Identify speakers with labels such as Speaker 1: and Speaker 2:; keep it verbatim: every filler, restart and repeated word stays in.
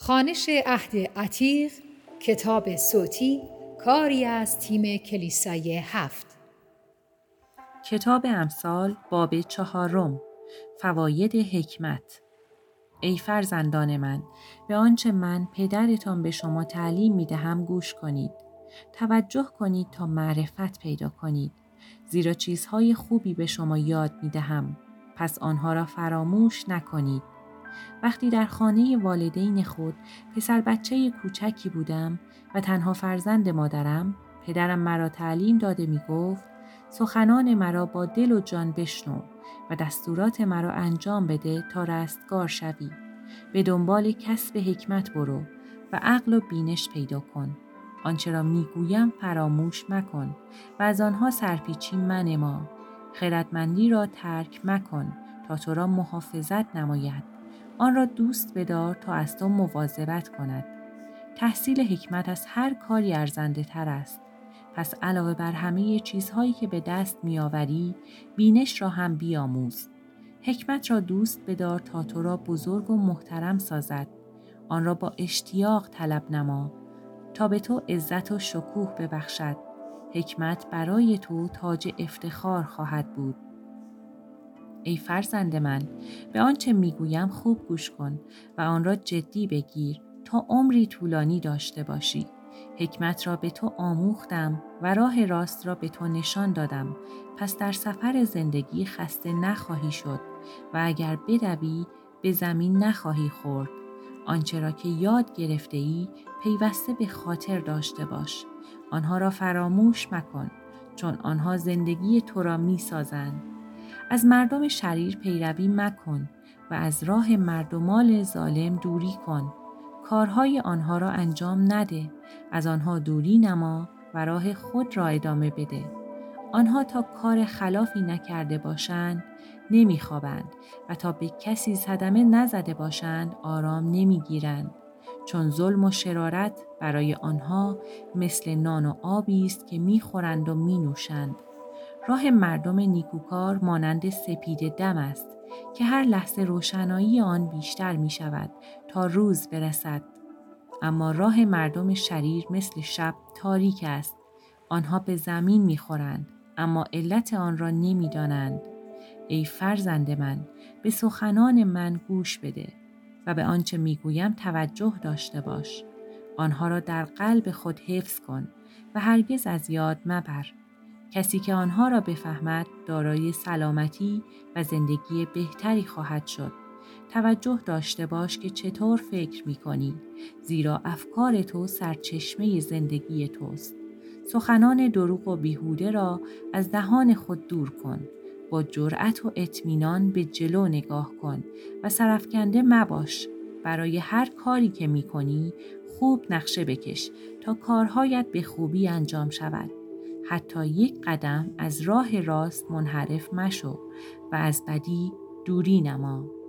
Speaker 1: خوانش عهد عتیق، کتاب صوتی، کاری از تیم کلیسای هفت.
Speaker 2: کتاب امثال باب چهارم، فواید حکمت. ای فرزندان من، به آنچه من پدرتان به شما تعلیم می دهم گوش کنید. توجه کنید تا معرفت پیدا کنید، زیرا چیزهای خوبی به شما یاد می دهم، پس آنها را فراموش نکنید. وقتی در خانه والدین خود پسر بچه کوچکی بودم و تنها فرزند مادرم، پدرم مرا تعلیم داده می گفت سخنان مرا با دل و جان بشنو و دستورات مرا انجام بده تا رستگار شوی. به دنبال کسب حکمت برو و عقل و بینش پیدا کن. آنچه را می گویم فراموش مکن و از آنها سرپیچی منما. خردمندی را ترک مکن تا تو را محافظت نماید. آن را دوست بدار تا از تو مواظبت کند. تحصیل حکمت از هر کاری ارزنده تر است. پس علاوه بر همه چیزهایی که به دست میآوری، بینش را هم بیاموز. حکمت را دوست بدار تا تو را بزرگ و محترم سازد. آن را با اشتیاق طلب نما تا به تو عزت و شکوه ببخشد. حکمت برای تو تاج افتخار خواهد بود. ای فرزند من، به آنچه میگویم خوب گوش کن و آن را جدی بگیر تا عمری طولانی داشته باشی. حکمت را به تو آموختم و راه راست را به تو نشان دادم، پس در سفر زندگی خسته نخواهی شد و اگر بدوی به زمین نخواهی خورد. آنچه را که یاد گرفته ای پیوسته به خاطر داشته باش. آنها را فراموش مکن، چون آنها زندگی تو را می سازند. از مردم شریر پیروی مکن و از راه مردمان ظالم دوری کن. کارهای آنها را انجام نده، از آنها دوری نما و راه خود را ادامه بده. آنها تا کار خلافی نکرده باشند نمیخوابند و تا به کسی صدمه نزده باشند آرام نمیگیرند، چون ظلم و شرارت برای آنها مثل نان و آبی است که میخورند و مینوشند. راه مردم نیکوکار مانند سپید دم است که هر لحظه روشنایی آن بیشتر می شود تا روز برسد. اما راه مردم شریر مثل شب تاریک است. آنها به زمین می خورند اما علت آن را نمی دانند. ای فرزند من، به سخنان من گوش بده و به آنچه می گویم توجه داشته باش. آنها را در قلب خود حفظ کن و هرگز از یاد مبر. کسی که آنها را بفهمد دارای سلامتی و زندگی بهتری خواهد شد. توجه داشته باش که چطور فکر می کنی، زیرا افکار تو سرچشمه زندگی توست. سخنان دروغ و بیهوده را از دهان خود دور کن. با جرأت و اطمینان به جلو نگاه کن و سرافکنده مباش. برای هر کاری که می کنی خوب نقشه بکش تا کارهایت به خوبی انجام شود. حتی یک قدم از راه راست منحرف مشو و از بدی دوری نما.